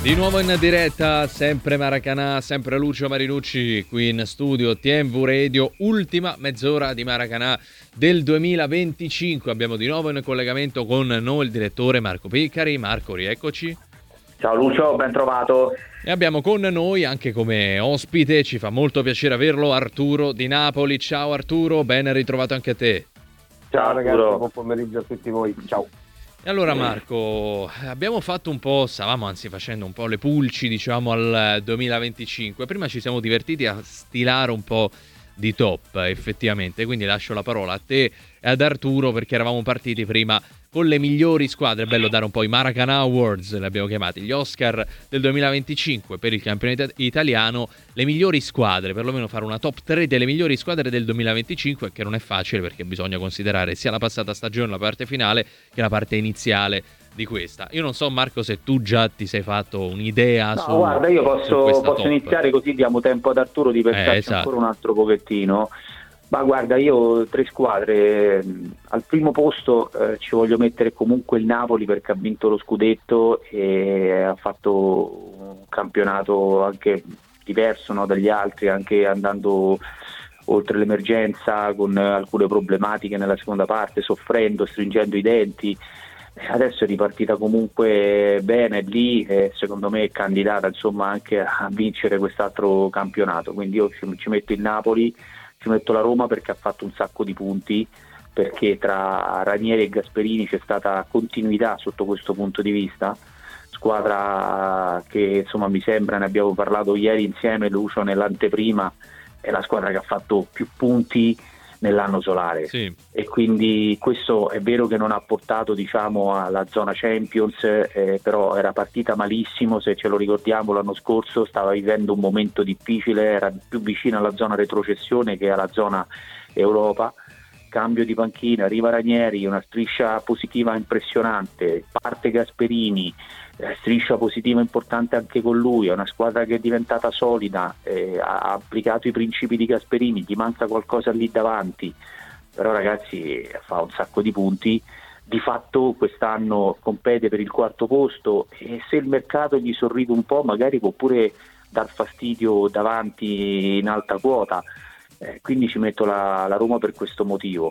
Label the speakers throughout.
Speaker 1: Di nuovo in diretta, sempre Maracanà, sempre Lucio Marinucci qui in studio TMV Radio, ultima mezz'ora di Maracanà del 2025. Abbiamo di nuovo in collegamento con noi il direttore Marco Piccari. Marco, rieccoci.
Speaker 2: Ciao Lucio, ben trovato.
Speaker 1: E abbiamo con noi anche come ospite, ci fa molto piacere averlo, Arturo di Napoli. Ciao Arturo, ben ritrovato anche a te.
Speaker 3: Ciao ragazzi, buon pomeriggio a tutti voi, ciao.
Speaker 1: E allora Marco, abbiamo fatto un po', stavamo anzi facendo un po' le pulci diciamo al 2025, prima ci siamo divertiti a stilare un po' di top effettivamente, quindi lascio la parola a te e ad Arturo perché eravamo partiti prima con le migliori squadre. È bello dare un po' i Maracanã Awards, li abbiamo chiamati, gli Oscar del 2025 per il campionato italiano, le migliori squadre, perlomeno fare una top 3 delle migliori squadre del 2025, che non è facile perché bisogna considerare sia la passata stagione, la parte finale, che la parte iniziale di questa. Io non so Marco se tu già ti sei fatto un'idea
Speaker 2: No, guarda, io posso iniziare così diamo tempo ad Arturo di pensarci
Speaker 1: esatto.
Speaker 2: ancora un altro pochettino. Ma guarda, io 3 squadre, al primo posto ci voglio mettere comunque il Napoli perché ha vinto lo scudetto e ha fatto un campionato anche diverso, no, dagli altri, anche andando oltre l'emergenza con alcune problematiche nella seconda parte, soffrendo, stringendo i denti. Adesso è ripartita comunque bene lì, secondo me è candidata insomma anche a vincere quest'altro campionato, quindi io ci metto il Napoli, ci metto la Roma perché ha fatto un sacco di punti, perché tra Ranieri e Gasperini c'è stata continuità sotto questo punto di vista, squadra che insomma mi sembra, ne abbiamo parlato ieri insieme Lucio nell'anteprima, è la squadra che ha fatto più punti nell'anno solare,
Speaker 1: sì.
Speaker 2: E quindi questo è vero che non ha portato diciamo alla zona Champions, però era partita malissimo, se ce lo ricordiamo l'anno scorso stava vivendo un momento difficile, era più vicino alla zona retrocessione che alla zona Europa. Cambio di panchina, arriva Ranieri, una striscia positiva impressionante, parte Gasperini, striscia positiva importante anche con lui, è una squadra che è diventata solida, ha applicato i principi di Gasperini, gli manca qualcosa lì davanti, però ragazzi fa un sacco di punti, di fatto quest'anno compete per il 4º posto e se il mercato gli sorride un po' magari può pure dar fastidio davanti in alta quota. Quindi ci metto la Roma per questo motivo,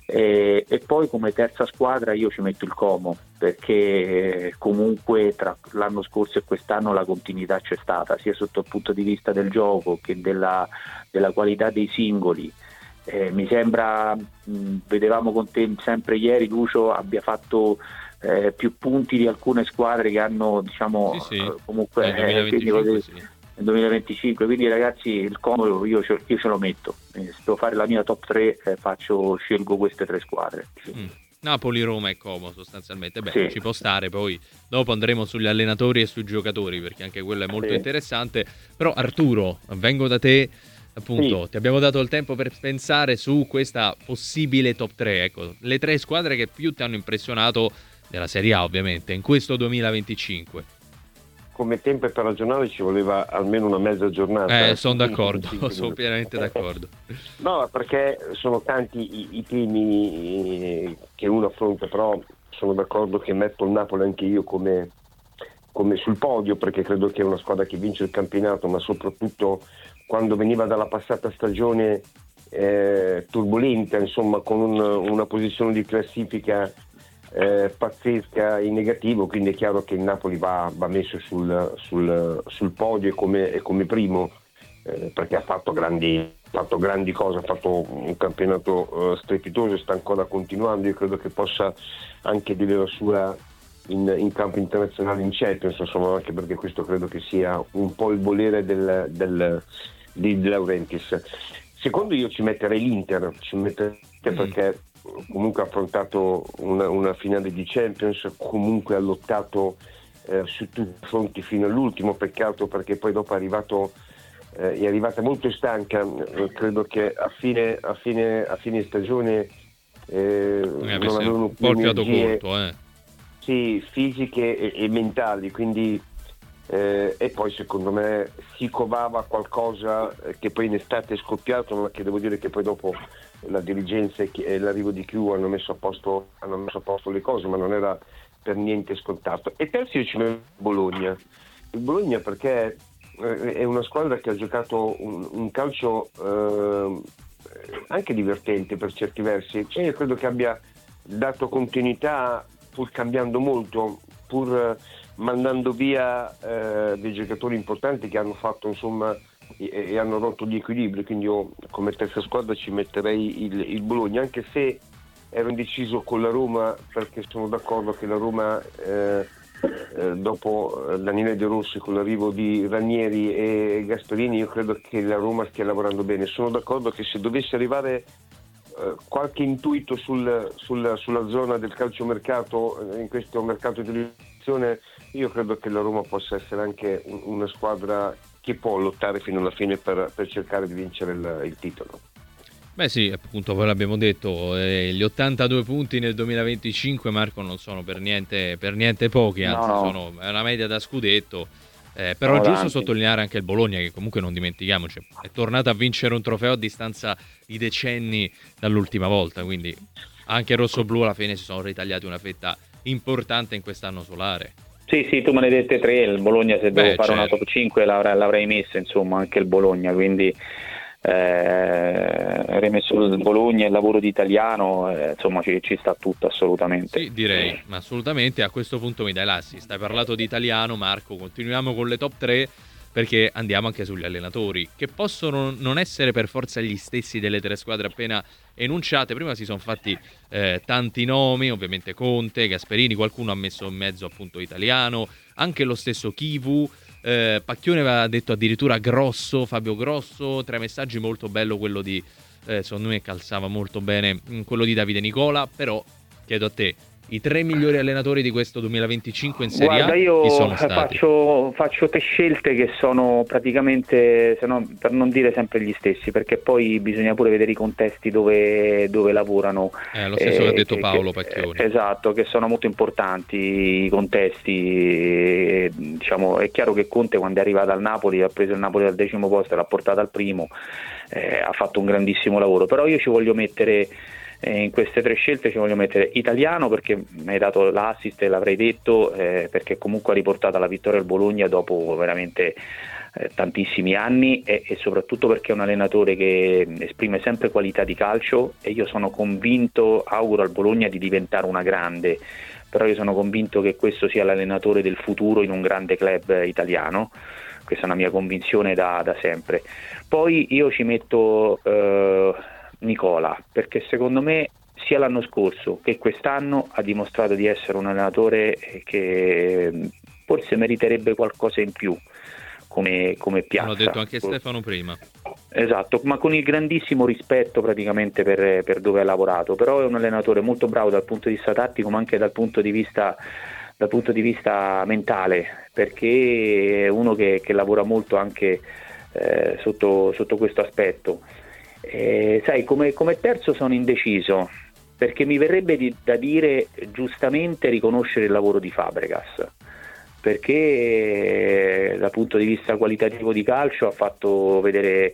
Speaker 2: e poi come terza squadra io ci metto il Como perché comunque tra l'anno scorso e quest'anno la continuità c'è stata sia sotto il punto di vista del gioco che della qualità dei singoli. Mi sembra, vedevamo con te sempre ieri Lucio, abbia fatto più punti di alcune squadre che hanno diciamo
Speaker 1: sì.
Speaker 2: comunque
Speaker 1: 2025, sì.
Speaker 2: Nel 2025, quindi ragazzi il Como io ce lo metto, se devo fare la mia top 3 scelgo queste 3 squadre.
Speaker 1: Napoli, Roma e Como sostanzialmente,
Speaker 2: Sì.
Speaker 1: Ci può stare, poi dopo andremo sugli allenatori e sui giocatori perché anche quello è molto interessante. Però Arturo, vengo da te, appunto,
Speaker 3: Sì.
Speaker 1: ti abbiamo dato il tempo per pensare su questa possibile top 3, ecco, le 3 squadre che più ti hanno impressionato della Serie A ovviamente in questo 2025.
Speaker 3: Come tempo per ragionare ci voleva almeno una mezza giornata.
Speaker 1: Sono d'accordo, sono pienamente d'accordo.
Speaker 3: No, perché sono tanti i temi che uno affronta, però sono d'accordo che metto il Napoli anche io come sul podio, perché credo che è una squadra che vince il campionato, ma soprattutto quando veniva dalla passata stagione turbolenta, insomma, con una posizione di classifica pazzesca in negativo, quindi è chiaro che il Napoli va messo sul podio e come primo, perché ha fatto grandi cose, ha fatto un campionato strepitoso e sta ancora continuando. Io credo che possa anche dire la sua in campo internazionale in Champions, insomma, anche perché questo credo che sia un po' il volere di De Laurentiis. Secondo io ci metterei l'Inter perché comunque ha affrontato una finale di Champions, comunque ha lottato su tutti i fronti fino all'ultimo, peccato perché poi dopo è arrivata molto stanca, credo che a fine stagione non avevano più energie sì, fisiche e mentali, quindi e poi secondo me si covava qualcosa che poi in estate è scoppiato, ma che devo dire che poi dopo la dirigenza e l'arrivo di Q hanno messo a posto le cose, ma non era per niente scontato. E terzo io ci metto Bologna, Il Bologna perché è una squadra che ha giocato un calcio anche divertente per certi versi, e io credo che abbia dato continuità pur cambiando molto, pur mandando via dei giocatori importanti che hanno fatto insomma e hanno rotto gli equilibri, quindi io come terza squadra ci metterei il Bologna, anche se ero indeciso con la Roma, perché sono d'accordo che la Roma dopo Daniele De Rossi, con l'arrivo di Ranieri e Gasperini, io credo che la Roma stia lavorando bene. Sono d'accordo che se dovesse arrivare qualche intuito sulla zona del calciomercato, in questo mercato di riduzione, io credo che la Roma possa essere anche una squadra che può lottare fino alla fine per cercare di vincere il titolo.
Speaker 1: Beh sì, appunto, poi l'abbiamo detto, gli 82 punti nel 2025, Marco, non sono per niente pochi, anzi è una media da scudetto, però è giusto sottolineare anche il Bologna, che comunque non dimentichiamoci, è tornato a vincere un trofeo a distanza di decenni dall'ultima volta, quindi anche rossoblù alla fine si sono ritagliati una fetta importante in quest'anno solare.
Speaker 4: Sì, tu me ne hai dette 3, il Bologna se devo fare una top 5 l'avrei messa, insomma, anche il Bologna, quindi rimesso il Bologna e il lavoro di Italiano, insomma ci sta tutto assolutamente.
Speaker 1: Sì, direi, ma assolutamente. A questo punto mi dai l'assist. Hai parlato di Italiano, Marco, continuiamo con le top 3 perché andiamo anche sugli allenatori, che possono non essere per forza gli stessi delle 3 squadre appena enunciate. Prima si sono fatti tanti nomi, ovviamente Conte, Gasperini, qualcuno ha messo in mezzo appunto Italiano, anche lo stesso Chivu. Pacchione aveva detto addirittura Grosso, Fabio Grosso, 3 messaggi, molto bello quello di secondo me calzava molto bene quello di Davide Nicola, però chiedo a te, i 3 migliori allenatori di questo 2025 in Serie A chi sono stati?
Speaker 4: Faccio 3 scelte che sono praticamente, se no, per non dire sempre gli stessi, perché poi bisogna pure vedere i contesti dove lavorano.
Speaker 1: Lo stesso che ha detto Paolo Pacchioni.
Speaker 4: Esatto, che sono molto importanti i contesti. Diciamo, è chiaro che Conte, quando è arrivato al Napoli, ha preso il Napoli al 10° posto e l'ha portato al primo, ha fatto un grandissimo lavoro, però io ci voglio mettere in queste 3 scelte ci voglio mettere Italiano, perché mi hai dato l'assist e l'avrei detto, perché comunque ha riportato la vittoria al Bologna dopo veramente tantissimi anni, e soprattutto perché è un allenatore che esprime sempre qualità di calcio, e io sono convinto, auguro al Bologna di diventare una grande, però io sono convinto che questo sia l'allenatore del futuro in un grande club italiano. Questa è una mia convinzione da sempre. Poi io ci metto Nicola, perché secondo me sia l'anno scorso che quest'anno ha dimostrato di essere un allenatore che forse meriterebbe qualcosa in più come piazza.
Speaker 1: L'ho detto anche Stefano prima.
Speaker 4: Esatto, ma con il grandissimo rispetto praticamente per dove ha lavorato, però è un allenatore molto bravo dal punto di vista tattico, ma anche dal punto di vista mentale, perché è uno che lavora molto anche sotto questo aspetto. Sai, come terzo sono indeciso, perché mi verrebbe da dire giustamente riconoscere il lavoro di Fabregas, perché dal punto di vista qualitativo di calcio ha fatto vedere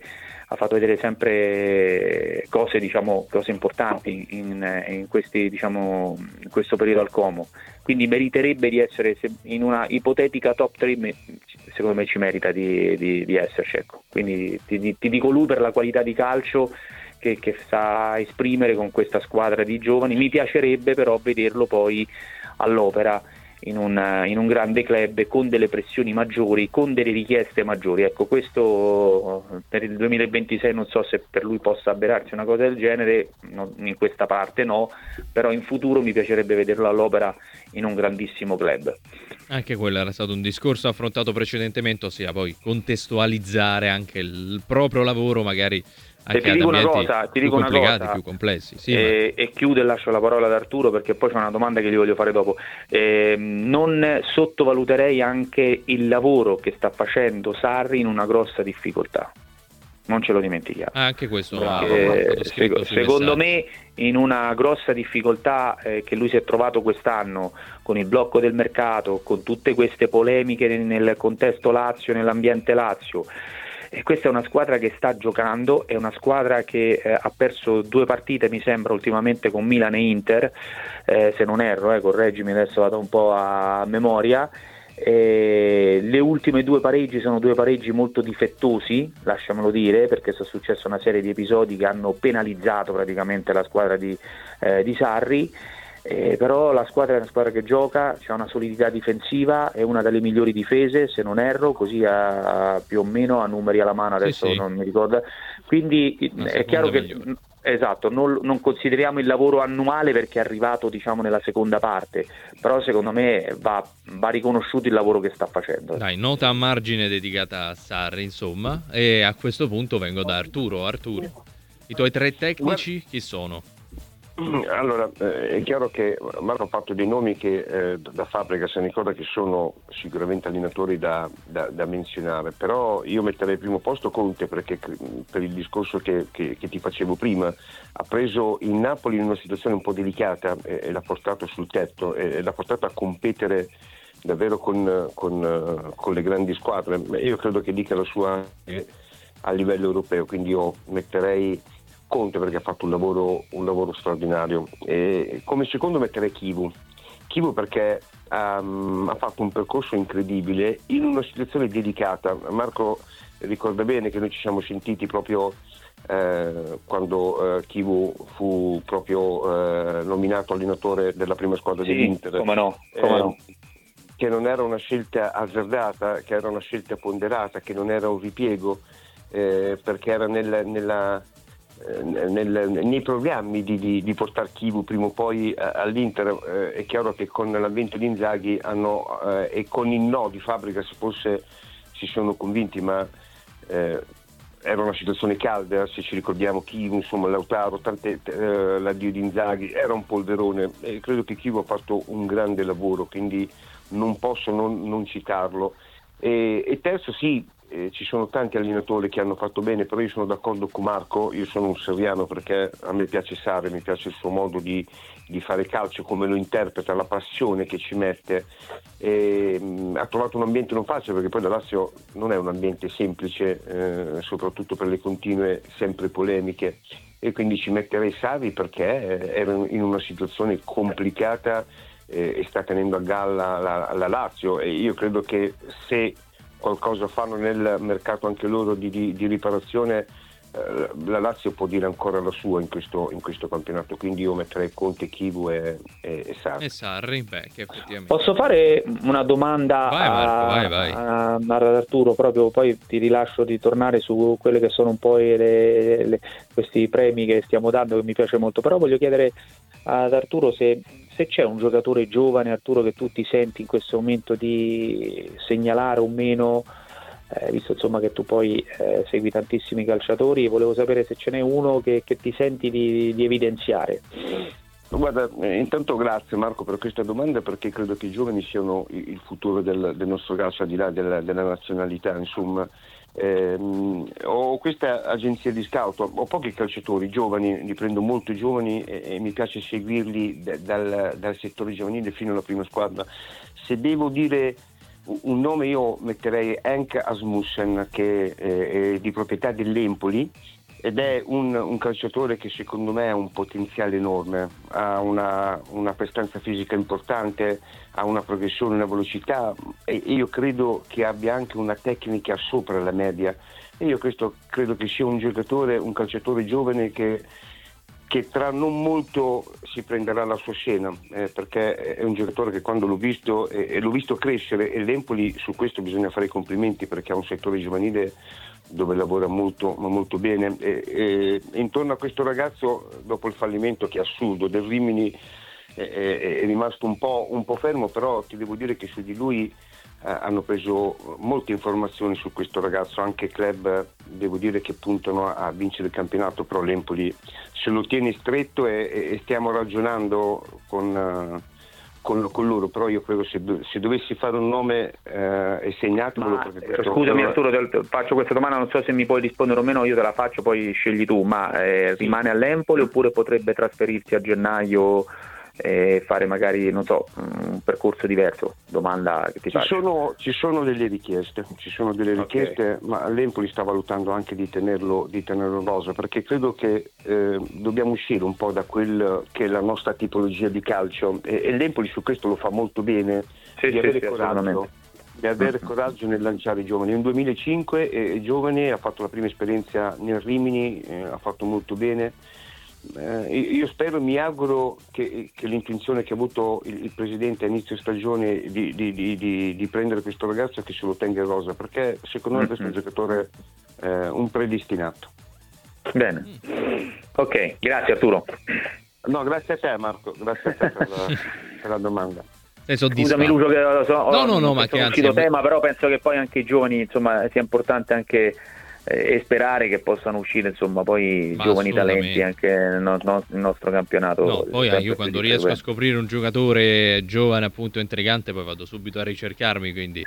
Speaker 4: sempre cose importanti in questo periodo al Como, quindi meriterebbe di essere in una ipotetica top 3, secondo me ci merita di esserci, ecco. Quindi ti dico lui per la qualità di calcio che sa esprimere con questa squadra di giovani. Mi piacerebbe però vederlo poi all'opera in un grande club, con delle pressioni maggiori, con delle richieste maggiori. Ecco, questo per il 2026 non so se per lui possa avverarsi una cosa del genere, in questa parte no, però in futuro mi piacerebbe vederlo all'opera in un grandissimo club.
Speaker 1: Anche quello era stato un discorso affrontato precedentemente, ossia poi contestualizzare anche il proprio lavoro magari anche ad ambienti più complicati, più complessi. Sì,
Speaker 4: e chiudo e lascio la parola ad Arturo, perché poi c'è una domanda che gli voglio fare dopo. Non sottovaluterei anche il lavoro che sta facendo Sarri in una grossa difficoltà, non ce lo dimentichiamo.
Speaker 1: Anche questo
Speaker 4: secondo me in una grossa difficoltà che lui si è trovato quest'anno, con il blocco del mercato, con tutte queste polemiche nel contesto Lazio, nell'ambiente Lazio. E questa è una squadra che sta giocando, è una squadra che ha perso 2 partite mi sembra ultimamente con Milan e Inter, se non erro, correggimi, adesso vado un po' a memoria,
Speaker 2: Le ultime 2 pareggi sono 2 pareggi molto difettosi, lasciamelo dire, perché è successa una serie di episodi che hanno penalizzato praticamente la squadra di Sarri. Però la squadra è una squadra che gioca, c'è una solidità difensiva, è una delle migliori difese se non erro, così più o meno a numeri alla mano, adesso
Speaker 1: sì.
Speaker 2: non mi ricordo, quindi è chiaro che esatto, non consideriamo il lavoro annuale perché è arrivato diciamo nella seconda parte, però secondo me va riconosciuto il lavoro che sta facendo.
Speaker 1: Dai, nota a margine dedicata a Sarri, insomma, e a questo punto vengo da Arturo. I tuoi 3 tecnici chi sono?
Speaker 3: Allora, è chiaro che Marco ha fatto dei nomi che da fabbrica se ne ricorda che sono sicuramente allenatori da menzionare, però io metterei al primo posto Conte, perché per il discorso che ti facevo prima ha preso il Napoli in una situazione un po' delicata e l'ha portato sul tetto e l'ha portato a competere davvero con le grandi squadre. Io credo che dica la sua a livello europeo, quindi io metterei Conte perché ha fatto un lavoro straordinario. E come secondo metterei Chivu perché ha fatto un percorso incredibile in una situazione delicata. Marco ricorda bene che noi ci siamo sentiti proprio quando Chivu fu proprio nominato allenatore della prima squadra dell'Inter.
Speaker 2: Come no.
Speaker 3: Che non era una scelta azzardata, che era una scelta ponderata, che non era un ripiego, perché era nei programmi di portare Chivu prima o poi all'Inter. È chiaro che con l'avvento di Inzaghi e con il no di Fabregas forse si sono convinti, ma era una situazione calda, se ci ricordiamo Chivu, insomma Lautaro, l'addio di Inzaghi, era un polverone e credo che Chivu ha fatto un grande lavoro, quindi non posso non citarlo. E terzo sì, ci sono tanti allenatori che hanno fatto bene, però io sono d'accordo con Marco, io sono un seriano perché a me piace Sarri, mi piace il suo modo di fare calcio, come lo interpreta, la passione che ci mette. Ha trovato un ambiente non facile, perché poi la Lazio non è un ambiente semplice, soprattutto per le continue sempre polemiche, e quindi ci metterei Sarri perché era in una situazione complicata e sta tenendo a galla la Lazio, e io credo che se qualcosa fanno nel mercato anche loro di riparazione, la Lazio può dire ancora la sua in questo campionato, quindi io metterei Conte, Chivu e Sarri.
Speaker 1: E Sarri, che effettivamente...
Speaker 2: Posso fare una domanda?
Speaker 1: Vai Marco, vai.
Speaker 2: Ad Arturo, proprio poi ti rilascio di tornare su quelle che sono un po' questi premi che stiamo dando, che mi piace molto, però voglio chiedere ad Arturo se c'è un giocatore giovane, Arturo, che tu ti senti in questo momento di segnalare o meno, visto insomma che tu poi segui tantissimi calciatori, volevo sapere se ce n'è uno che ti senti di evidenziare.
Speaker 3: Guarda, intanto grazie Marco per questa domanda, perché credo che i giovani siano il futuro del nostro calcio, al di là della nazionalità, insomma. Ho questa agenzia di scout, ho pochi calciatori giovani, li prendo molto giovani e mi piace seguirli dal settore giovanile fino alla prima squadra. Se devo dire un nome, io metterei Henk Asmussen, che è di proprietà dell'Empoli ed è un calciatore che secondo me ha un potenziale enorme, ha una prestanza fisica importante, ha una progressione, una velocità, e io credo che abbia anche una tecnica sopra la media, e io questo credo che sia un calciatore giovane che tra non molto si prenderà la sua scena, perché è un giocatore che quando l'ho visto e l'ho visto crescere, e l'Empoli su questo bisogna fare i complimenti, perché ha un settore giovanile dove lavora molto, ma molto bene, e intorno a questo ragazzo, dopo il fallimento che è assurdo del Rimini, è rimasto un po' fermo, però ti devo dire che su di lui hanno preso molte informazioni su questo ragazzo, anche club devo dire che puntano a vincere il campionato, però l'Empoli se lo tiene stretto e stiamo ragionando con loro, però io credo se dovessi fare un nome e segnatelo.
Speaker 2: Scusami Arturo, faccio questa domanda, non so se mi puoi rispondere o meno, io te la faccio, poi scegli tu, ma rimane all'Empoli oppure potrebbe trasferirsi a gennaio e fare magari, non so, un percorso diverso? Domanda che ti faccio.
Speaker 3: Ci sono delle richieste,
Speaker 2: Okay.
Speaker 3: ma l'Empoli sta valutando anche di tenerlo in rosa, perché credo che dobbiamo uscire un po' da quel che è la nostra tipologia di calcio, e l'Empoli su questo lo fa molto bene, di avere coraggio, e avere coraggio nel lanciare i giovani. Nel 2005 è giovane, ha fatto la prima esperienza nel Rimini, ha fatto molto bene. Io spero, mi auguro che l'intuizione che ha avuto il presidente a inizio stagione di prendere questo ragazzo, che se lo tenga in rosa, perché secondo me questo è un giocatore un predestinato.
Speaker 4: Bene, ok, grazie Arturo.
Speaker 3: No, grazie a te Marco, grazie a te per la domanda.
Speaker 1: Sei soddisfatto?
Speaker 4: Scusami Lucio, che lo so,
Speaker 1: no, ma che
Speaker 4: anzi tema, però penso che poi anche i giovani, insomma, sia importante anche e sperare che possano uscire, insomma, poi giovani talenti anche nel nostro campionato.
Speaker 1: No, poi io quando riesco a scoprire un giocatore giovane, appunto, intrigante, poi vado subito a ricercarmi, quindi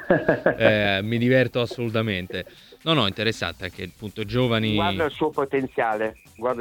Speaker 1: mi diverto assolutamente. No, interessante anche appunto giovani.
Speaker 3: Guarda il suo potenziale,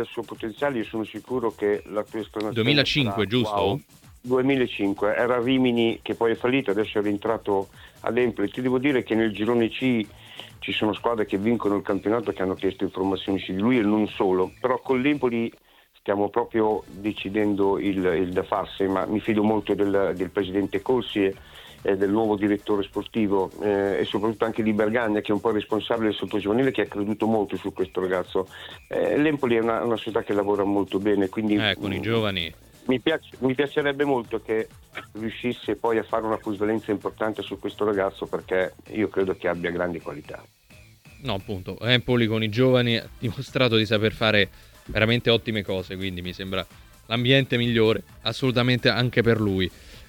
Speaker 3: io sono sicuro che la tua esplanazione
Speaker 1: 2005, giusto?
Speaker 3: Wow. 2005, era Rimini che poi è fallito, adesso è rientrato all'Empoli. Ti devo dire che nel girone C ci sono squadre che vincono il campionato che hanno chiesto informazioni su di lui, e non solo, però con l'Empoli stiamo proprio decidendo il da farsi, ma mi fido molto del presidente Corsi e del nuovo direttore sportivo e soprattutto anche di Bergagna, che è un po' responsabile del sottogiovanile, che ha creduto molto su questo ragazzo. L'Empoli è una società che lavora molto bene, quindi
Speaker 1: con i giovani
Speaker 3: mi piacerebbe molto che riuscisse poi a fare una plusvalenza importante su questo ragazzo, perché io credo che abbia grandi qualità.
Speaker 1: No, appunto, Empoli con i giovani ha dimostrato di saper fare veramente ottime cose, quindi mi sembra l'ambiente migliore assolutamente anche per lui.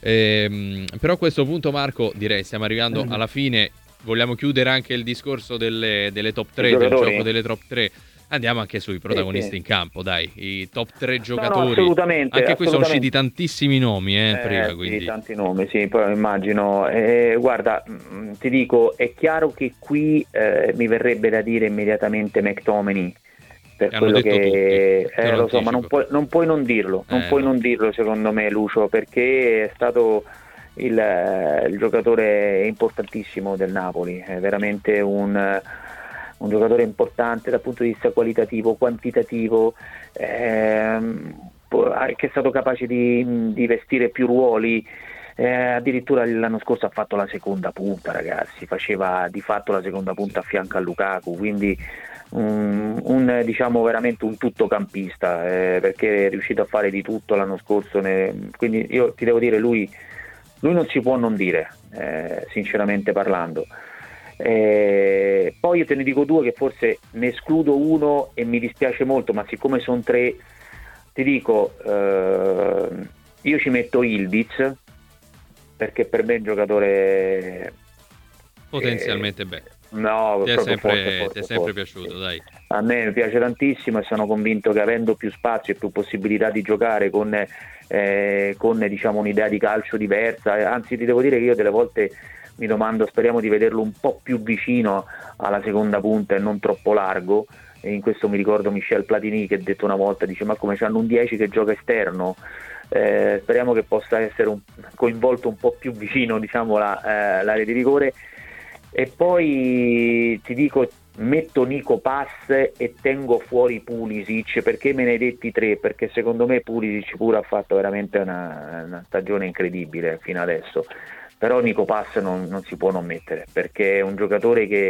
Speaker 1: Però a questo punto, Marco, direi stiamo arrivando alla fine. Vogliamo chiudere anche il discorso delle top 3, del gioco delle top 3. Andiamo anche sui protagonisti in campo, dai, i top 3 giocatori.
Speaker 4: No, assolutamente.
Speaker 1: Anche qui sono usciti tantissimi nomi prima, quindi.
Speaker 4: Sì, tanti nomi, sì, poi immagino. Guarda, ti dico, è chiaro che qui mi verrebbe da dire immediatamente McTominay, per quello che lo so, ma non puoi non dirlo, puoi non dirlo, secondo me, Lucio, perché è stato il giocatore importantissimo del Napoli, è veramente un giocatore importante dal punto di vista qualitativo, quantitativo, che è stato capace di vestire più ruoli, addirittura l'anno scorso ha fatto la seconda punta, ragazzi, faceva di fatto la seconda punta a fianco a Lukaku, quindi diciamo veramente un tuttocampista, perché è riuscito a fare di tutto l'anno scorso, quindi io ti devo dire, lui non si può non dire, sinceramente parlando. Poi io te ne dico due, che forse ne escludo uno e mi dispiace molto, ma siccome sono tre, ti dico, io ci metto Ildiz, perché per me è un giocatore
Speaker 1: potenzialmente bene.
Speaker 4: No,
Speaker 1: ti è sempre piaciuto, dai.
Speaker 4: A me piace tantissimo e sono convinto che, avendo più spazio e più possibilità di giocare con diciamo un'idea di calcio diversa, anzi ti devo dire che io delle volte mi domando, speriamo di vederlo un po' più vicino alla seconda punta e non troppo largo, e in questo mi ricordo Michel Platini che ha detto una volta, dice: ma come c'hanno un 10 che gioca esterno? Speriamo che possa essere coinvolto un po' più vicino, diciamo, l'area di rigore. E poi ti dico, metto Nico Pass e tengo fuori Pulisic. Perché me ne hai detti tre? Perché secondo me Pulisic pure ha fatto veramente una stagione incredibile fino adesso, però Nico Pass non si può non mettere, perché è un giocatore che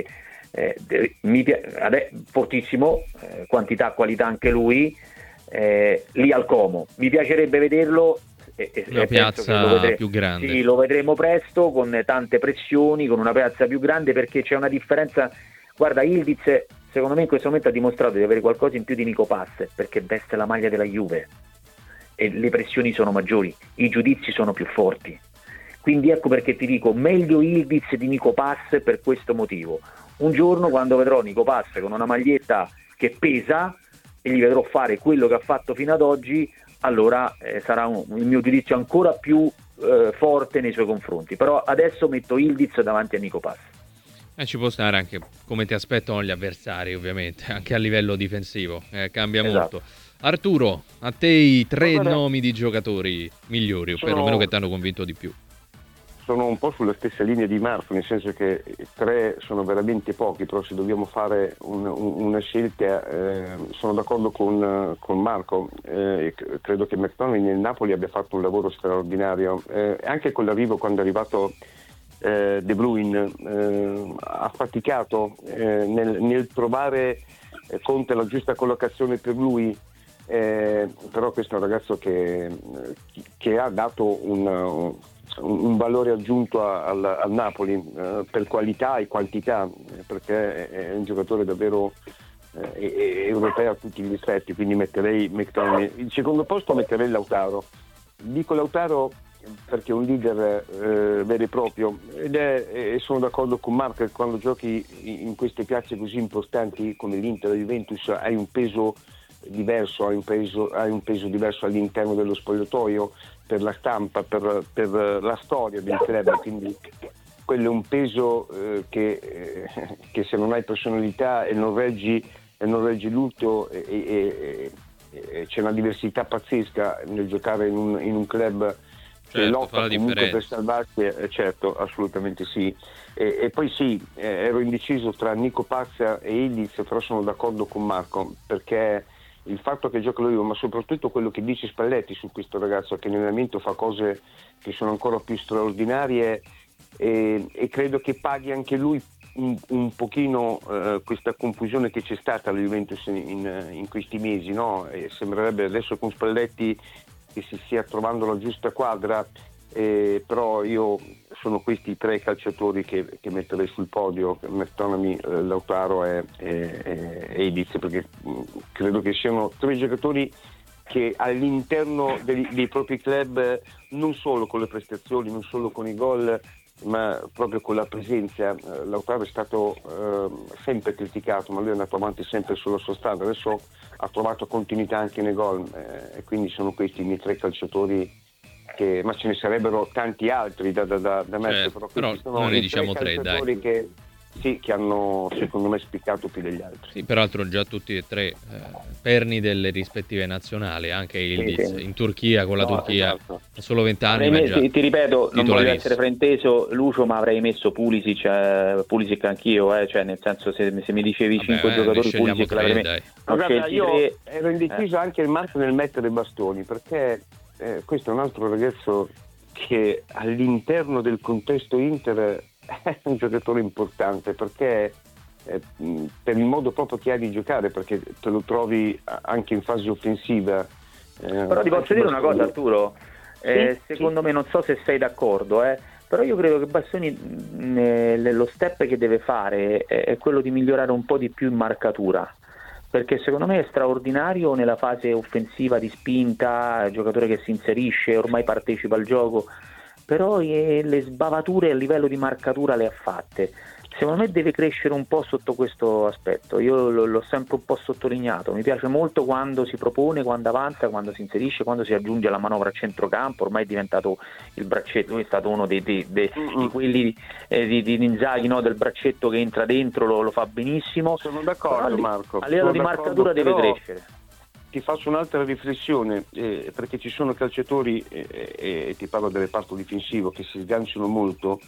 Speaker 4: fortissimo, quantità, qualità anche lui, lì al Como mi piacerebbe vederlo,
Speaker 1: una piazza più grande.
Speaker 4: Sì, lo vedremo presto, con tante pressioni, con una piazza più grande, perché c'è una differenza. Guarda, Ildiz secondo me in questo momento ha dimostrato di avere qualcosa in più di Nico Pass, perché veste la maglia della Juve e le pressioni sono maggiori, i giudizi sono più forti, quindi ecco perché ti dico meglio Ildiz di Nico Pass, per questo motivo. Un giorno, quando vedrò Nico Pass con una maglietta che pesa e gli vedrò fare quello che ha fatto fino ad oggi, allora sarà il mio giudizio ancora più forte nei suoi confronti. Però adesso metto Ildiz davanti a Nico Pass.
Speaker 1: Ci può stare anche come ti aspettano gli avversari, ovviamente, anche a livello difensivo, cambia molto. Arturo, a te i tre nomi di giocatori migliori, o perlomeno che ti hanno convinto di più.
Speaker 3: Sono un po' sulla stessa linea di Marco, nel senso che tre sono veramente pochi, però se dobbiamo fare una scelta, sono d'accordo con Marco. Credo che McTominay nel Napoli abbia fatto un lavoro straordinario, anche con l'arrivo, quando è arrivato De Bruyne, ha faticato nel trovare Conte la giusta collocazione per lui, però questo è un ragazzo che ha dato un valore aggiunto al Napoli per qualità e quantità, perché è un giocatore davvero europeo a tutti gli effetti, quindi metterei McTominay. Il secondo posto metterei Lautaro. Dico Lautaro perché è un leader vero e proprio, e sono d'accordo con Marco che quando giochi in queste piazze così importanti come l'Inter, la Juventus, hai un peso diverso, hai un peso diverso all'interno dello spogliatoio, per la stampa, per la storia del club, quindi quello è un peso che se non hai personalità e non reggi l'urto, e c'è una diversità pazzesca nel giocare in un club che lotta comunque per salvarsi, certo, assolutamente sì. E poi sì, ero indeciso tra Nico Pazza e Ildiz, però sono d'accordo con Marco, perché il fatto che gioca lui, ma soprattutto quello che dice Spalletti su questo ragazzo, che in allenamento fa cose che sono ancora più straordinarie, e credo che paghi anche lui un pochino questa confusione che c'è stata alla Juventus in questi mesi, no? E sembrerebbe adesso con Spalletti che si stia trovando la giusta quadra, però io sono questi i tre calciatori che metterei sul podio: McTominay, Lautaro e Ildiz, perché credo che siano tre giocatori che all'interno dei propri club, non solo con le prestazioni, non solo con i gol, ma proprio con la presenza. Lautaro è stato sempre criticato, ma lui è andato avanti sempre sulla sua strada, adesso ha trovato continuità anche nei gol, e quindi sono questi i miei tre calciatori ma ce ne sarebbero tanti altri da mettere, però
Speaker 1: sono noi diciamo tre, dai,
Speaker 3: che hanno secondo me spiccato più degli altri.
Speaker 1: Sì, peraltro già tutti e tre perni delle rispettive nazionali, anche Ildiz in Turchia, con la Turchia, esatto, ha solo 20 anni, ma già
Speaker 4: ti ripeto, non voglio essere frainteso, Lucio, ma avrei messo Pulisic anch'io, cioè nel senso, se mi dicevi 5 giocatori, Pulisic l'avrei messo.
Speaker 3: Guarda, io ero indeciso anche il Marco nel mettere Bastoni, perché questo è un altro ragazzo che all'interno del contesto Inter è un giocatore importante, perché per il modo proprio che ha di giocare, perché te lo trovi anche in fase offensiva.
Speaker 4: Però ti posso dire una cosa, Arturo, secondo me, non so se sei d'accordo, però io credo che Bastoni lo step che deve fare è quello di migliorare un po' di più in marcatura, perché secondo me è straordinario nella fase offensiva di spinta, giocatore che si inserisce, ormai partecipa al gioco, però le sbavature a livello di marcatura le ha fatte. Secondo me deve crescere un po' sotto questo aspetto, io l'ho sempre un po' sottolineato, mi piace molto quando si propone, quando avanza, quando si inserisce, quando si aggiunge alla manovra a centrocampo, ormai è diventato il braccetto, lui è stato uno di quelli di Inzaghi, no? Del braccetto che entra dentro, lo fa benissimo.
Speaker 3: Sono d'accordo, Marco.
Speaker 4: A livello di marcatura deve crescere.
Speaker 3: Ti faccio un'altra riflessione, perché ci sono calciatori, e ti parlo del reparto difensivo, che si sganciano molto,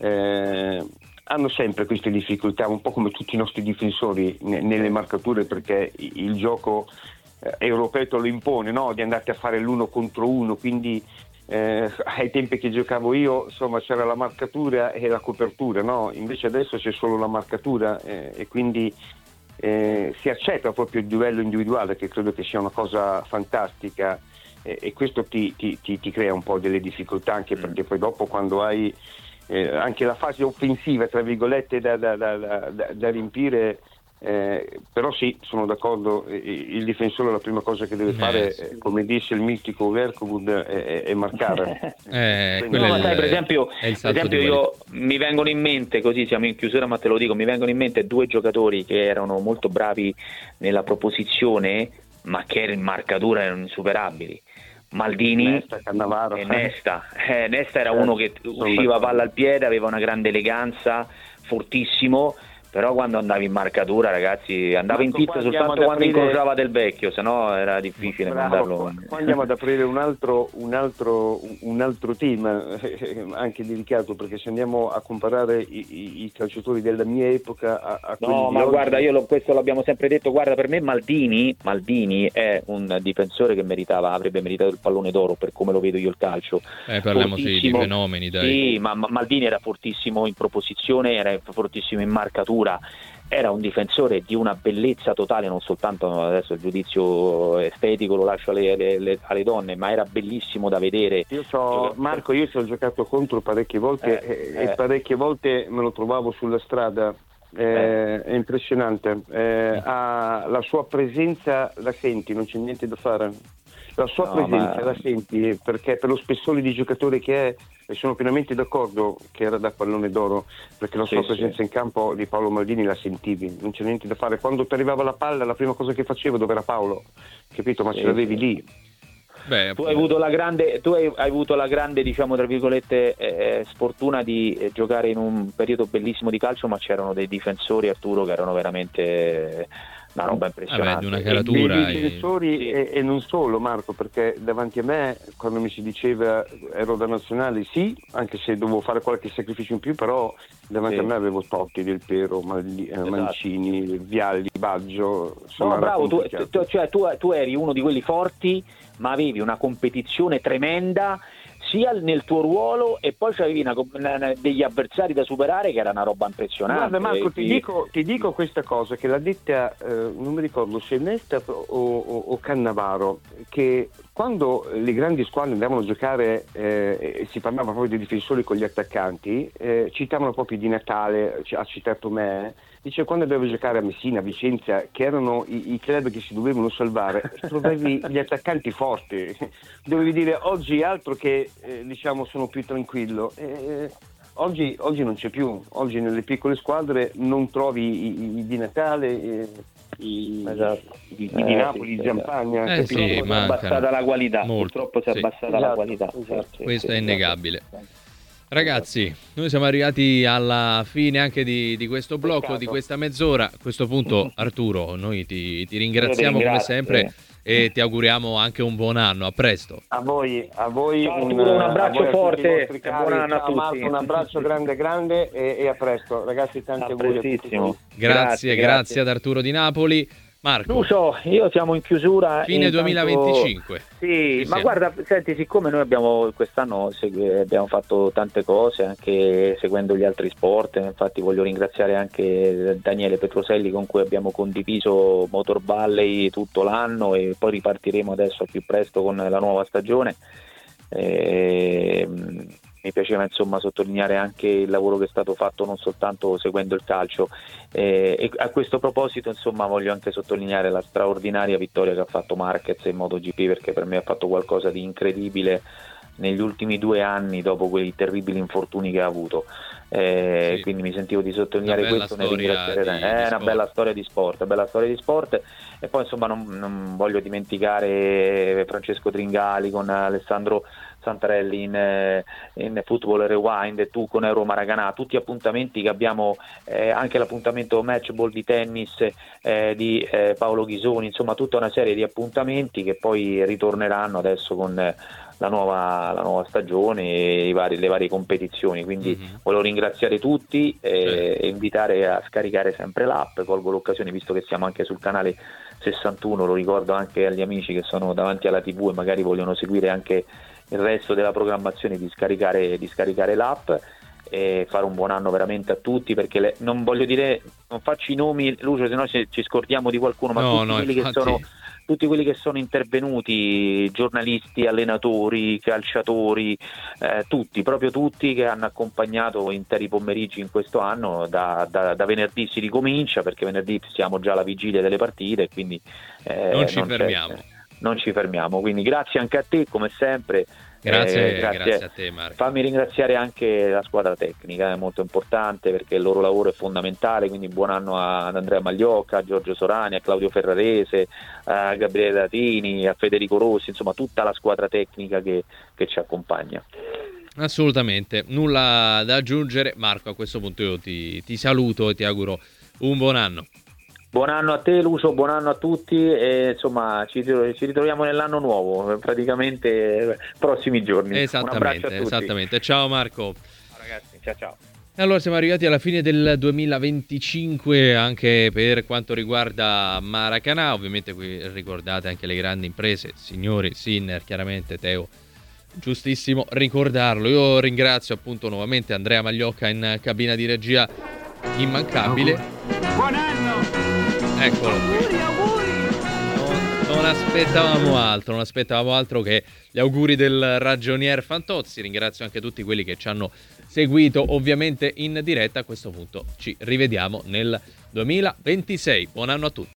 Speaker 3: hanno sempre queste difficoltà, un po' come tutti i nostri difensori nelle marcature, perché il gioco europeo te lo impone, no? Di andare a fare l'uno contro uno, quindi ai tempi che giocavo io, insomma, c'era la marcatura e la copertura, no? Invece adesso c'è solo la marcatura, e quindi si accetta proprio il duello individuale, che credo che sia una cosa fantastica, e questo ti crea un po' delle difficoltà, anche perché poi dopo, quando hai anche la fase offensiva tra virgolette da riempire, però sì, sono d'accordo, il difensore la prima cosa che deve fare, come dice il mitico Verkowood, è marcare.
Speaker 4: Sai, per esempio io mi vengono in mente, così siamo in chiusura ma te lo dico, mi vengono in mente due giocatori che erano molto bravi nella proposizione, ma che in marcatura erano insuperabili: Maldini e Nesta. Nesta era uno che usciva palla al piede, aveva una grande eleganza, fortissimo, Però quando andavi in marcatura, ragazzi, andava in pizza soltanto quando incrociava Del Vecchio, sennò era difficile mandarlo.
Speaker 3: Qua andiamo ad aprire un altro tema anche delicato, perché se andiamo a comparare i calciatori della mia epoca a quelli
Speaker 4: no,
Speaker 3: di
Speaker 4: ma
Speaker 3: oggi...
Speaker 4: guarda, questo l'abbiamo sempre detto, guarda, per me Maldini è un difensore che avrebbe meritato il pallone d'oro, per come lo vedo io il calcio.
Speaker 1: Parliamo di fenomeni, dai.
Speaker 4: Sì, ma Maldini era fortissimo in proposizione, era fortissimo in marcatura, era un difensore di una bellezza totale, non soltanto adesso il giudizio estetico lo lascio alle donne, ma era bellissimo da vedere.
Speaker 3: Marco, io ci ho giocato contro parecchie volte e parecchie volte me lo trovavo sulla strada. È impressionante, la sua presenza la senti, non c'è niente da fare. La sua presenza la senti, perché per lo spessore di giocatore che è, e sono pienamente d'accordo che era da pallone d'oro, perché la sua presenza in campo di Paolo Maldini la sentivi, non c'è niente da fare. Quando ti arrivava la palla, la prima cosa che facevo dove era Paolo, capito? Ma ce l'avevi lì.
Speaker 1: Beh,
Speaker 4: tu hai avuto la grande, diciamo tra virgolette, sfortuna di giocare in un periodo bellissimo di calcio, ma c'erano dei difensori, Arturo, che erano veramente una roba impressionante.
Speaker 1: Di una caratura.
Speaker 3: I difensori e non solo, Marco, perché davanti a me, quando mi si diceva ero da nazionale, sì, anche se dovevo fare qualche sacrificio in più, però davanti a me avevo Totti, Del Piero, Mancini, Vialli, Baggio.
Speaker 4: No, bravo, tu eri uno di quelli forti, ma avevi una competizione tremenda sia nel tuo ruolo, e poi avevi degli avversari da superare che era una roba impressionante.
Speaker 3: Guarda Marco, ti dico questa cosa che l'ha detta, non mi ricordo se Nesta o Cannavaro, che quando le grandi squadre andavano a giocare e si parlava proprio dei difensori con gli attaccanti, citavano proprio Di Natale, ha citato me, dice quando andavo a giocare a Messina, a Vicenza, che erano i club che si dovevano salvare, trovavi gli attaccanti forti, dovevi dire oggi altro che diciamo sono più tranquillo. Oggi non c'è più, oggi nelle piccole squadre non trovi i Di Natale, i di Napoli, di Zampagna.
Speaker 4: Purtroppo si è abbassata la qualità, purtroppo si è abbassata la qualità.
Speaker 1: Questo è innegabile. Ragazzi, noi siamo arrivati alla fine anche di questo blocco, di questa mezz'ora. A questo punto, Arturo, noi ti ringraziamo come sempre e ti auguriamo anche un buon anno. A presto.
Speaker 3: A voi
Speaker 4: un abbraccio forte e buon anno a tutti.
Speaker 3: Marco, un abbraccio grande e a presto. Ragazzi, tanti auguri.
Speaker 1: Grazie ad Arturo di Napoli. Marco,
Speaker 4: Lucio, io siamo in chiusura.
Speaker 1: Fine 2025.
Speaker 4: Sì, ma guarda, senti, siccome noi quest'anno abbiamo fatto tante cose, anche seguendo gli altri sport, infatti voglio ringraziare anche Daniele Petroselli con cui abbiamo condiviso Motor Valley tutto l'anno, e poi ripartiremo adesso al più presto con la nuova stagione. Mi piaceva insomma sottolineare anche il lavoro che è stato fatto non soltanto seguendo il calcio, e a questo proposito insomma voglio anche sottolineare la straordinaria vittoria che ha fatto Marquez in MotoGP, perché per me ha fatto qualcosa di incredibile negli ultimi 2 anni dopo quei terribili infortuni che ha avuto, quindi mi sentivo di sottolineare questo nel ringraziare. È una bella storia di sport, e poi insomma non voglio dimenticare Francesco Tringali con Alessandro Santarelli in Football Rewind, e tu con Euro Maracanã, tutti appuntamenti che abbiamo, anche l'appuntamento Matchball di tennis di Paolo Ghisoni, insomma tutta una serie di appuntamenti che poi ritorneranno adesso con la nuova stagione e le varie competizioni, quindi volevo ringraziare tutti e invitare a scaricare sempre l'app. Colgo l'occasione, visto che siamo anche sul canale 61, lo ricordo anche agli amici che sono davanti alla TV e magari vogliono seguire anche il resto della programmazione, di scaricare l'app e fare un buon anno veramente a tutti, perché non voglio dire, non faccio i nomi Lucio, se no ci scordiamo di qualcuno, ma tutti quelli che sono intervenuti, giornalisti, allenatori, calciatori, proprio tutti che hanno accompagnato interi pomeriggi in questo anno, da venerdì si ricomincia, perché venerdì siamo già alla vigilia delle partite, quindi non ci fermiamo, quindi grazie anche a te come sempre.
Speaker 1: Grazie a te Marco.
Speaker 4: Fammi ringraziare anche la squadra tecnica, è molto importante perché il loro lavoro è fondamentale, quindi buon anno ad Andrea Magliocca, a Giorgio Sorani, a Claudio Ferrarese, a Gabriele Latini, a Federico Rossi, insomma tutta la squadra tecnica che ci accompagna.
Speaker 1: Assolutamente, nulla da aggiungere. Marco, a questo punto io ti saluto e ti auguro un buon anno.
Speaker 2: Buon anno a te Lucio, buon anno a tutti e insomma ci ritroviamo nell'anno nuovo, praticamente prossimi giorni. Un abbraccio a tutti.
Speaker 1: Esattamente. Ciao Marco.
Speaker 2: Ciao ragazzi, ciao.
Speaker 1: Allora siamo arrivati alla fine del 2025 anche per quanto riguarda Maracanã, ovviamente qui ricordate anche le grandi imprese, signori, Sinner, chiaramente Teo, giustissimo ricordarlo. Io ringrazio appunto nuovamente Andrea Magliocca in cabina di regia, immancabile.
Speaker 5: Buon anno!
Speaker 1: Eccolo.
Speaker 5: Auguri!
Speaker 1: Non aspettavamo altro che gli auguri del ragionier Fantozzi. Ringrazio anche tutti quelli che ci hanno seguito ovviamente in diretta. A questo punto ci rivediamo nel 2026. Buon anno a tutti.